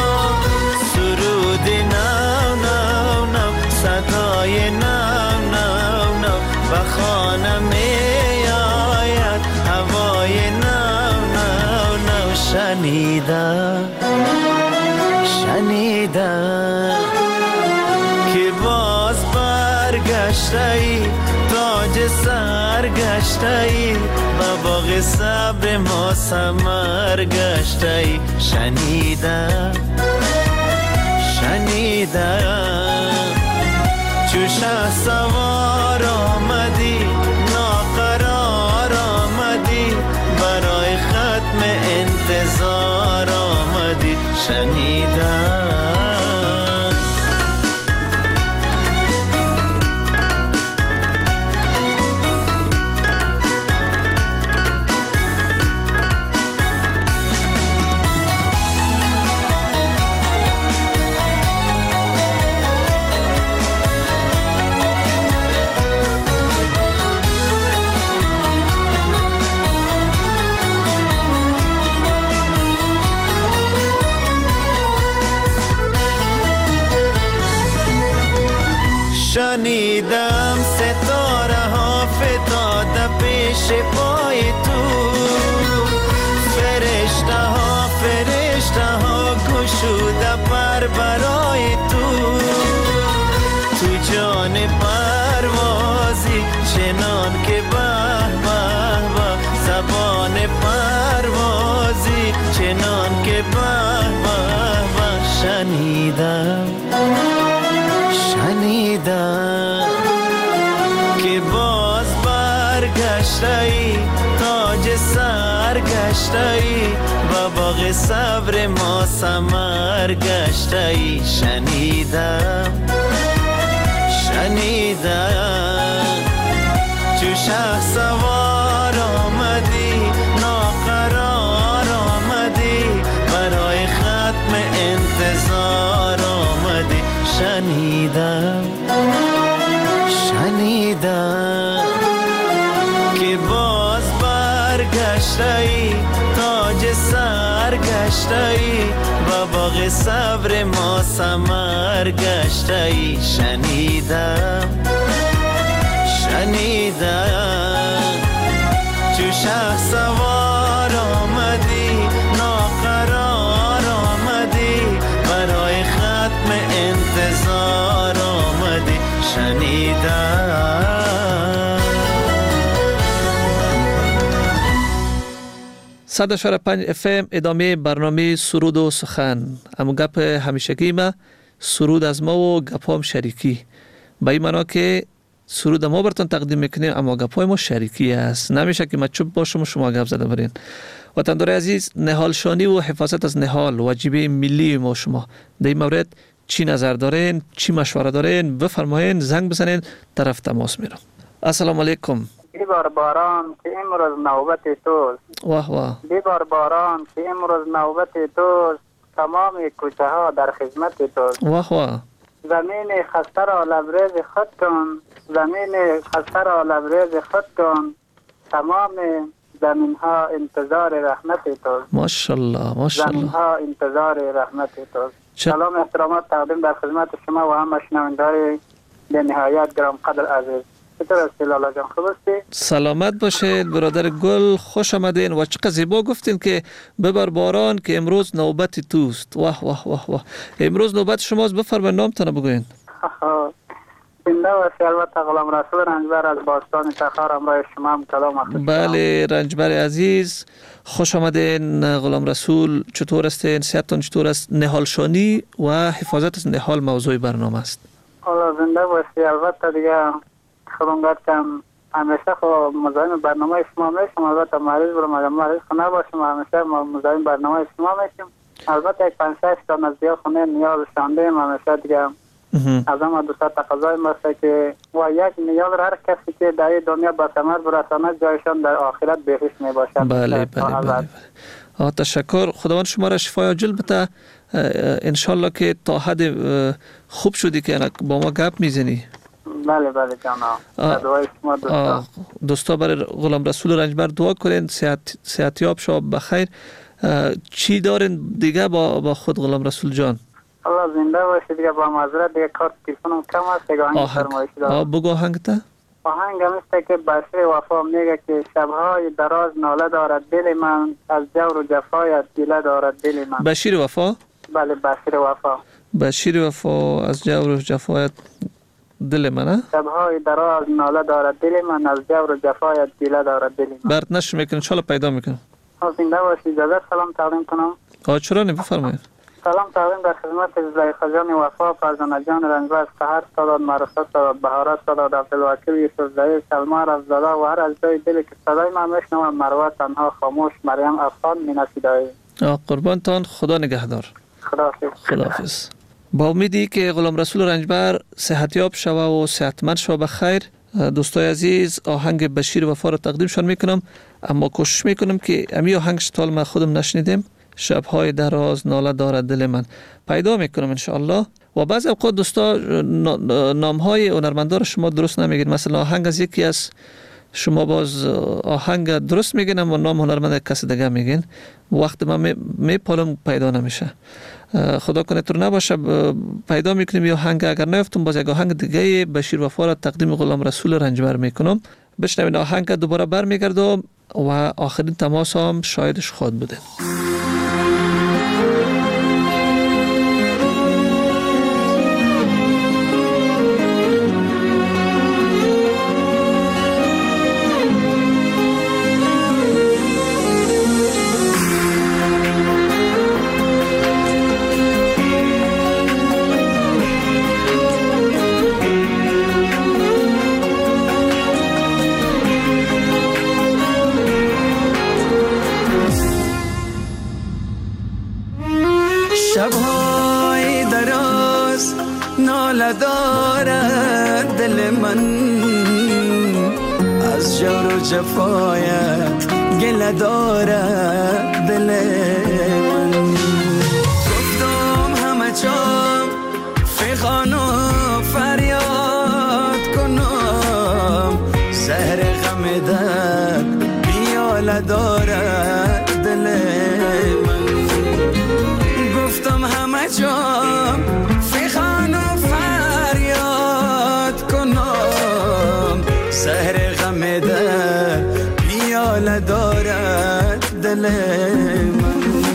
سرود نو نو نو صدای نو نو نو و خانه می آید هوای نو نو نو. شنیدم که باز برگشتی تاج سرگشتی و باغ صبر ما ثمر گشتی. شنیدم چو شهسوار آمدی ناقرار آمدی برای ختم انتظار آمدی. شنیدم شنیدم ستاره ها فتاده پیش پای تو. فرشته ها گشوده پر برای تو. تو جان پروازی چنان که به به به. زبان پروازی چنان که به به به. شنیدم که باز برگشتی تاج سرگشتی و باغ صبر ما ثمر گشتی. شنیدم چو شهسوار آمدی ناقرار آمدی برای ختم انتظار آمدی. شنیدم که باز برگشتی تاج سرگشتی و باغ صبر ما ثمر گشتی. شنیدم چو شهسوار آمدی ناقرار آمدی برای ختم انتظار آمدی. شنیدم 100.5 FM ادامه برنامه سرود و سخن. اما گپ همیشگی ما سرود از ما و گپ هم شریکی. به این معنا که سرود ما براتون تقدیم میکنیم اما گپ های ما شریکی است. نمیشه که ما چوب باشم و شما گپ زده برین. وطندار عزیز، نهالشانی و حفاظت از نهال واجبه ملی ما شما. در این مورد چی نظر دارین؟ چی مشوره دارین؟ بفرمایین، زنگ بزنین، طرف تماس میرم. السلام علیکم. بیبار باران که امروز نوبت توست. واه واه. بیبار باران که امروز نوبت توست. تمام کوچه ها در خدمت توست. واه واه. زمین خسته را لبریز خود کن. زمین خسته را لبریز خود کن. تمام زمین ها انتظار رحمت توست. ماشاءالله ماشاءالله. زمین ها انتظار رحمت توست. سلام احترامات تقدیم در خدمت شما و همه شنوندگان به نهایت گرام قدر عزیز. چطور هستی لالا جان، خوب هستی؟ سلامت باشید برادر گل، خوش آمدین و چقدر زیبا گفتین که ببر باران که امروز نوبت توست. واه واه واه واه. امروز نوبت شماست، بفرمایید نامتون بگوین. زنده باشی. البته غلام رسول رنجبر از باستان تخار همراه شما هم کلام اخیر. بله رنجبر عزیز، خوش آمدین. غلام رسول چطور هستین؟ صحتتون چطور است؟ نهالشانی و حفاظت از نهال موضوع برنامه است. حالا زنده باشی. البته دیگه خودم گفتم همیشه خب مزاحم برنامه شما میشم. البته مریض برم، اگر مریض خونه باشم همیشه مزاحم برنامه شما میشم. البته یک 5-6 تا نزدیک خونه نیاز شاندیم همیشه دیگه. از همه دوستا تقاضای ماسته که و یک نیاز هر کسی که در دنیا به ثمر برساند جایشان در آخرت بهشت می باشد. بله بله بله. تشکر. خداوند شما را شفای عاجل بده. انشالله که تا حد خوب شدی که با ما گپ میزنی. بله جانا. دعای شما دوستا برای غلام رسول رنجبر دعا کنین، صحتیاب شو بخیر. چی دارین دیگه با خود غلام رسول جان؟ الله زنده باشه. دیگه با معذرت دیگه کارت تلفنم کم است. دیگه آهنگ فرمایش دارم. بگو آهنگ تا. آهنگ همیسته که بشیر وفا میگه که شبهای دراز ناله دارد دل من، از جور و جفایت گله دارد دل من. بشیر وفا؟ بله بشیر وفا. بشیر وفا از جور و جفایت دل من. شبهای دراز ناله دارد دل من، از جور و جفایت گله دارد دل من. برات نشر میکنم ان شاء الله پیدا میکنم. زنده باشی. اجازه سلام تقدیم کنم. چرا بفرمایید. سلام تقدیم در خدمت زلیخا جان وفا، فرزانه جان رنجبر، سحر سادات، معرفت سادات، بهارت سادات، عبدالوکیل یوسف زهیر، سلما رفزاده و هر از جای دلی که صدای من میشنوم. مروه تنها خاموش، مریم افغان، مینا فدایی. قربانتان. خدا نگهدار. خداحافظ. با امیدی که غلام رسول رنجبر صحتیاب شوه و صحتمند شوه بخیر. دوستای عزیز، آهنگ بشیر وفا را تقدیمشان میکنم، اما کوشش میکنم که امی آهنگش تا ما خودم نشنیدیم. شبهای دراز ناله دارد دل من پیدا میکنم انشاءالله. و بعضی اوقات دوستا نامهای هنرمندا را شما درست نمیگید. مثلا آهنگ از یکی از شما باز آهنگ درست میگین اما نام هنرمند کسی دیگه میگین. وقت من میپالم پیدا نمیشه. خدا کنه طور نباشه پیدا میکنیم یا آهنگ. اگر نیفتم باز یک آهنگ دیگه بشیر وفا را تقدیم غلام رسول رنجبر میکنم. بشنوین آهنگ دوباره برمیگردم و آخرین تماس هم شایدش خود بوده. شبهای دراز ناله دارد دل من، از جور و جفایت گله دارد دل من. گفتم همه جام فغان و فریاد کنم، زهر غم در بیاله دارد دل من. گفتم همه جام فغان و فریاد کنم، زهر غم در بیاله دارد دل من.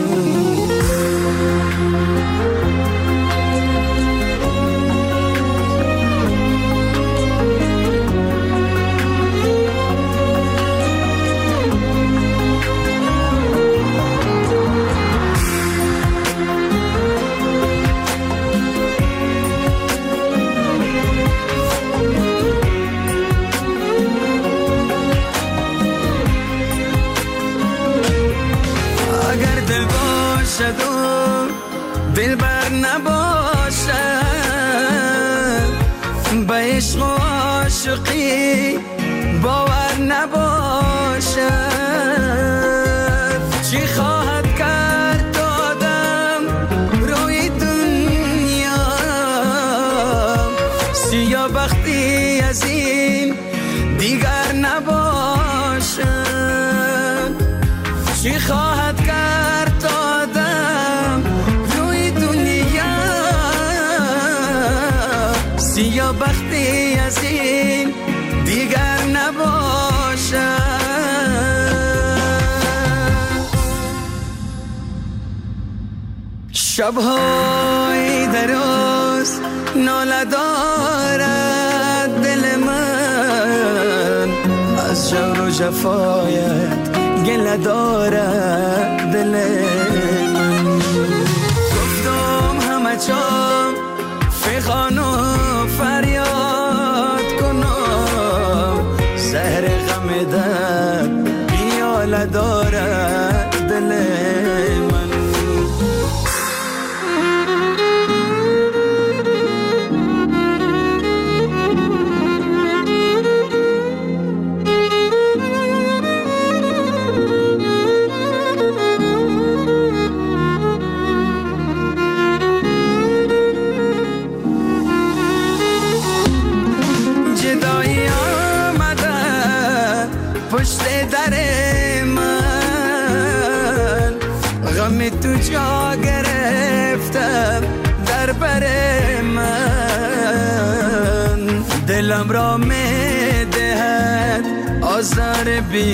دل بر نباشه به عشق و عاشقی باور نباشه، چی خواهد کرد آدم روی دنیا، سیاه بختی از این دیگر نباشه، چی خواهد کرد آدم روی دنیا، سیاه بختی از این دیگر نباشه. شبهای دراز ناله دارد دل من، از جور و جفایت گله دارد دل من. گفتم همه جام فغان و فریاد کنم، زهر غم در بیاله دارد دل من. دلم را می دهد آزار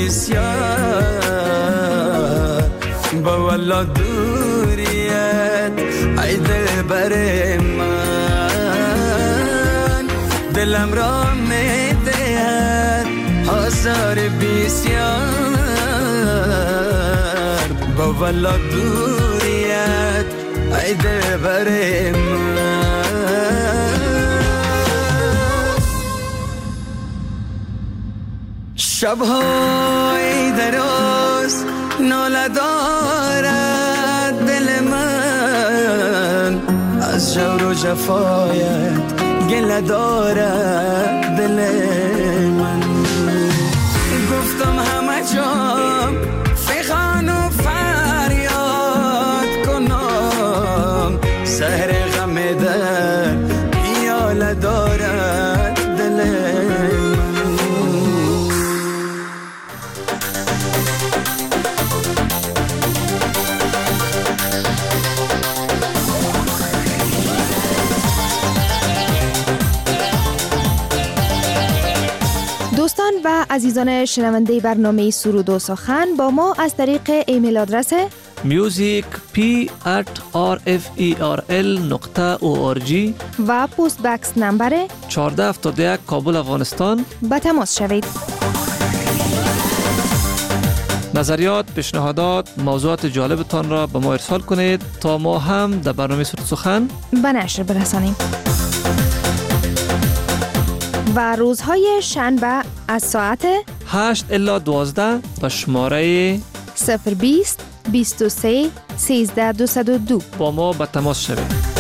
بسیار با والله دوریت ای دل بر من دلم را می دهد آزار بسیار با والله دوریت ای دل بر من شب‌های دراز ناله دارد دل من از جور و جفایت گله دارد دل من گفتم همه جام فیخان و فریاد کنم سهر غم در بیاله دارد دل من دوستان و عزیزان شنونده برنامه سرود و سخن با ما از طریق ایمیل آدرس musicp@rferl.org و پست بکس نمبر 1471 کابل افغانستان به تماس شوید. نظریات، پیشنهادات، موضوعات جالبتان را به ما ارسال کنید تا ما هم در برنامه سرود سخن به نشر برسانیم. و روزهای شنبه از ساعت 8 الی 12 به شماره 020 23 13 202 با ما به تماس شوید.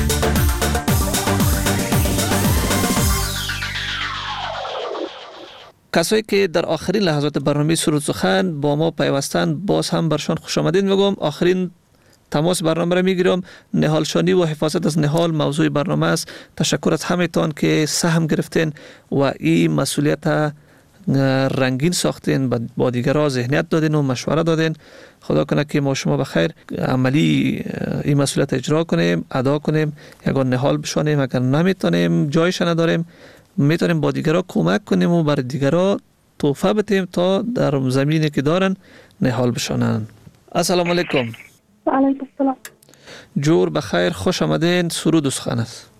کسایی که در آخرین لحظات برنامه سرود سخن با ما پیوستند باز هم برشان خوش آمدید میگم. آخرین تماس برنامه را میگیرم. نهال شانی و حفاظت از نهال موضوع برنامه است. تشکر از همه تان که سهم گرفتین و این مسئولیت رنگین ساختین، با دیگرها ذهنیت دادین و مشوره دادین. خدا کنه که ما شما بخیر عملی این مسئولیت اجرا کنیم، ادا کنیم، یگان نهال بشانیم. اگر نمیتونیم جایش نداریم میتونیم با دیگرها کمک کنیم و برای دیگرها تحفه بدیم تا در زمینی که دارن نهال بشانن. السلام علیکم. و علیکم السلام. جور بخیر، خوش آمدین. سرود و سخن است.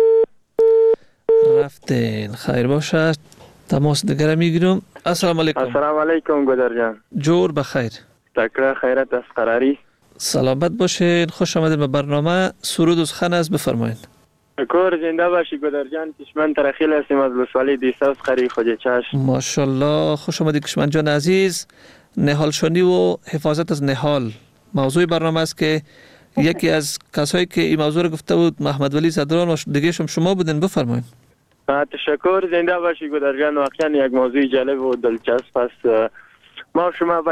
رفتین خیر باشه. تماس دیگر میگیرم. السلام علیکم. السلام علیکم گودر جان. جور بخیر. تکره خیرت از قراری. سلامت باشین. خوش آمدین به برنامه سرود و سخن است. بفرمایید. کور زنده باشی گودر جان. کشمن ترخیل هستیم از لسوالی دیساس قری خود چشم. ماشاءالله خوش آمدید کشمن جان عزیز. نهال شانی و حفاظت از نهال موضوع برنامه است که یکی از کسایی که این موضوع رو گفته بود محمد ولی صدران و دیگه شما بودن. بفرمایید. تشکر زنده باشی گودر جان. واقعا یک موضوع جالب و دلچسپ است. ما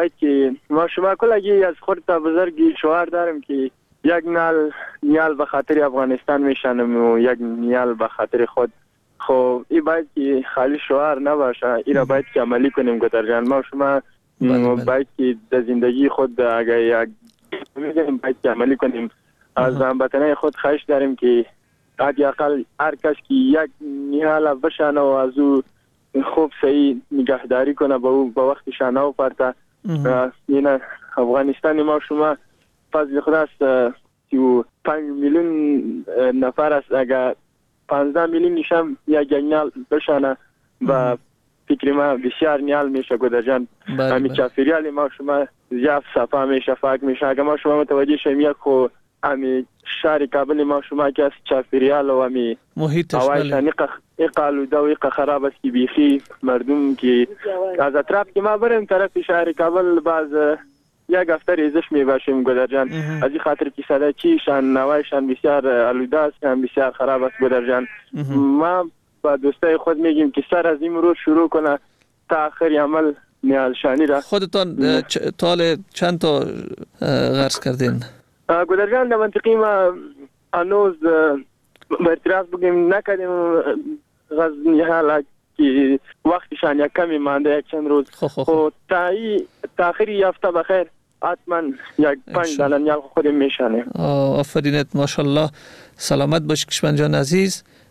شما کلگی از خود تا بزرگی شعار داریم که یک نیال به خاطر افغانستان میشنم و یک نیال به خاطر خود. خب این باید که خالی شعار نباشه، این را باید که عملی کنیم گودر جان. ما شما باید که در زندگی خود اگر یک میگیم باید که عملی کنیم. از هموطنان خود خواهش داریم که حداقل هر کس که یک نیال بشنه و از او خوب صحیح نگهداری کنه با وقت شانه و پرته. این افغانستان ما شما فضل خدا است 35 میلیون نفر است. اگر 15 میلیون نشم یک نیال بشنه و فکر ما بسیار نیال میشه گودر جان. همین چافریال ما شما زیاد صفا میشه، فاک میشه. اگر ما شما متوجه شیم یک خو همین شهر کابل ما شما که از چافریال و همین محیطش اقالوده و خراب است که بیخی مردم که از اطراف که ما بریم طرف شهر کابل باز یک هفته ریزش میباشیم گودر جان. از این خاطر که صدای چیشان نوایشان بسیار آلوده است، هم بسیار خراب است گودر جان. ما با دوستای خود میگیم که سر از این روز شروع کنه تا آخر عمل نیال شانی را. خودتان تال چند تا غرس کردین؟ گودر جان در منطقه ما هنوز برطرف بگیم نکردیم غز نیال که وقتشان یک کمی مانده یک چند روز. خب تا آخری هفته بخیر حتما یک 5 دانه نیال خودم میشانیم. آفرینت ماشاءالله. سلامت باش کشمن جان عزیز.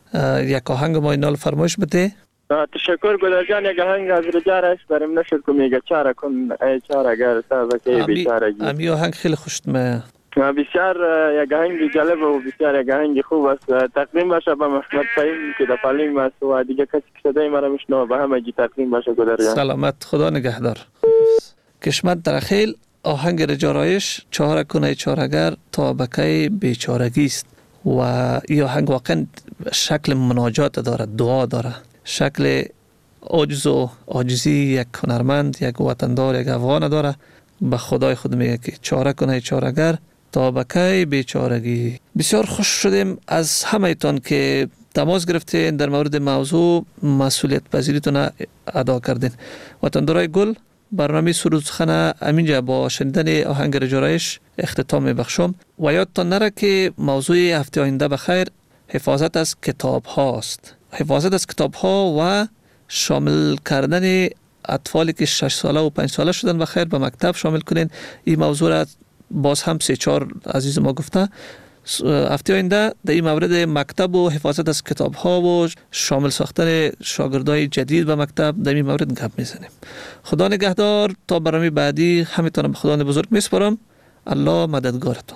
یک آهنگ ما اینال فرمایش بده. تشکر گلر جان. یک آهنگ از رجارش بریم نشد که میگه چاره کن ای چاره گر سبکه بیچارگی. امی آهنگ خیلی خوشت میاد. بسیار یک آهنگ جالب و بسیار یک آهنگ خوب است. تقدیم باشه به محمد فهیم که در پالینگ است و دیگه کسی که صدای مرا میشنوه به همگی تقدیم باشه گلر جان. سلامت، خدا نگهدار. کشمت در خیل آهنگ رجارایش چاره کن ای چاره‌گر تا بکه بیچارگی است و این آهنگ واقعا شکل مناجات داره، دعا داره، شکل عجز و عاجزی یک هنرمند، یک وطندار، یک افغان داره. به خدای خود میگه که چاره کنه چاره‌گر تا بکی بیچارگی. بسیار خوش شدیم از همه تان که تماس گرفتین در مورد موضوع مسئولیت پذیریتون ادا کردین. وطندارای گل، برنامه سرود سخن امینجا با شنیدن آهنگ رجارایش اختتام میبخشم و یادتان نره که موضوع هفته آینده بخیر حفاظت از کتاب هاست. حفاظت از کتاب ها و شامل کردن اطفالی که 6 ساله و 5 ساله شدن بخیر به مکتب شامل کنین. این موضوع را باز هم 3-4 عزیز ما گفته. هفته آینده در این مورد مکتب و حفاظت از کتاب ها و شامل ساختن شاگردای جدید به مکتب در این مورد گپ میزنیم. خدا نگهدار. تا برنامه بعدی همتون به خدا بزرگ میسپارم. الله مددگارتون.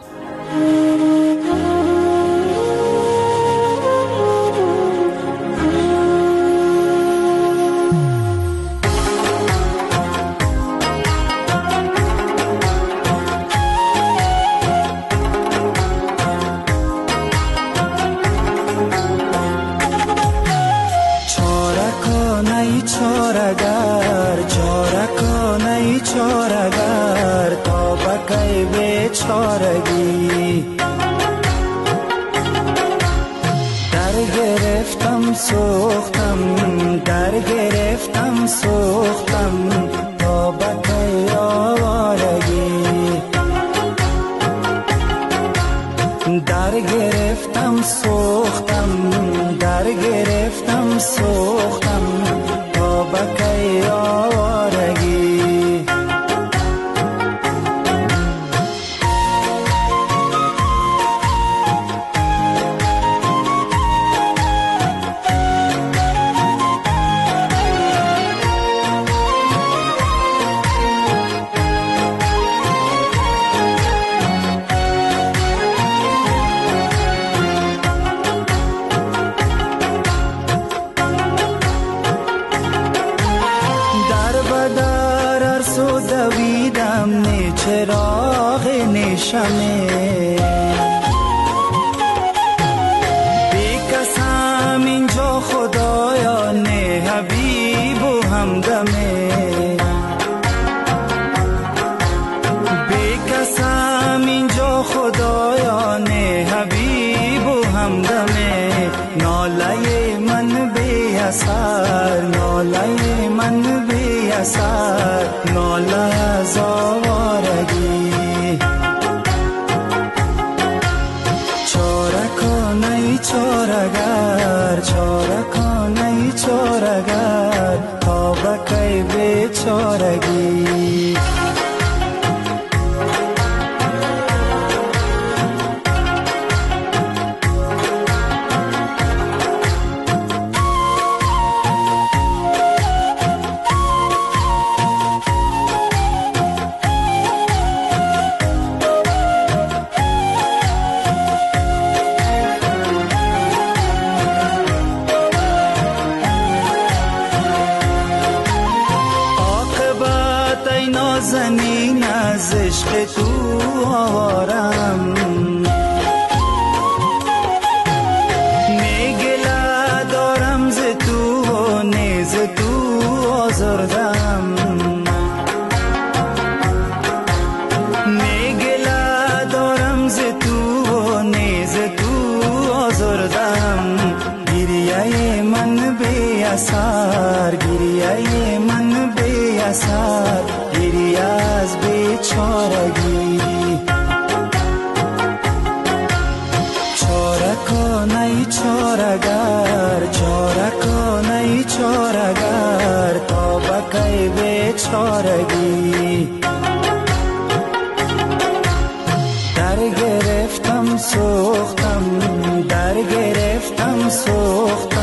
چاره‌گر تا بکی بیچارگی در گرفتم سوختم، در گرفتم سوختم تا بکی آوارگی در گرفتم سوختم، در گرفتم سوختم تا بکی آوارگی چراغ نشمه بی کسم اینجا خدایا نه حبیب و همدمه بی کسم اینجا خدایا نه حبیب و همدمه ناله من بی اثر، ناله من بی اثر، ناله از آوارگی چاره کن ای چاره‌گر، چاره کن ای چاره‌گر تا بکی بیچارگی نازنین از عشق تو آوارم میگله دارم ز تو و نیز تو آزردم میگله دارم ز تو و نیز تو آزردم گریه من بی اثر، گریه من بی اثر گریه از بیچارگی چاره کن ای چاره‌گر، چاره کن ای چاره‌گر تا بکی بیچارگی در گرفتم سوختم، در گرفتم دلم سوخت